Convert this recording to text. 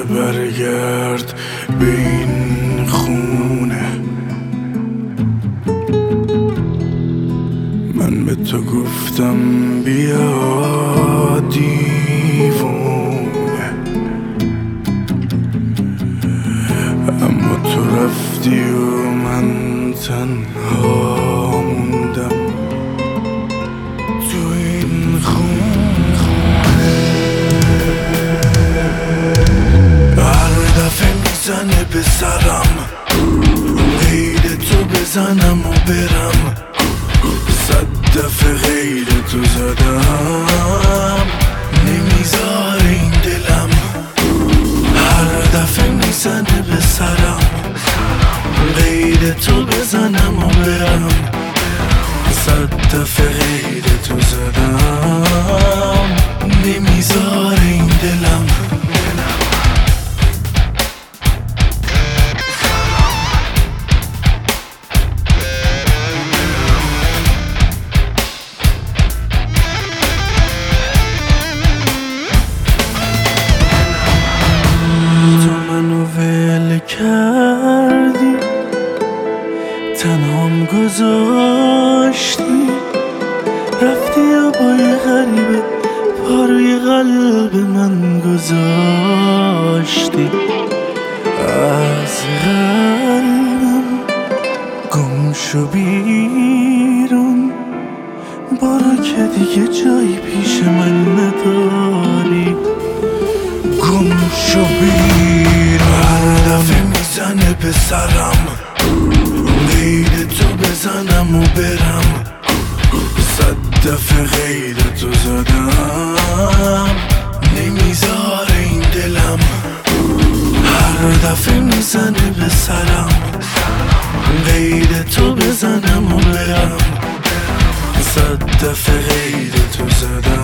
برگرد به این خونه. من به تو گفتم بیا دیوونه، اما تو رفتی و من تنها موندم تو این خونه. هر دفعه میزنه به سرم غیر تو بزنم و برم، 100 دفعه غیر تو زدم نمیذار این دلم. هر دفعه میزنه به سرم غیر تو بزنم و برم، 100 دفعه غیر تو زدم نمیذار این دلم. کردی تنهام گذاشتی، رفتی یا با یه غریبه پا روی قلب من گذاشتی. از قلبم گم شو بیرون، برو که دیگه جایی پیش من نداری. گم شو بیرون. هر دفعه میزنه به سرم غیر تو بزنم و برم، 100 دفعه غیر تو زدم نمیذار این دلم. هر دفعه میزنه به سرم غیر تو بزنم و برم، 100 دفعه غیر تو زدم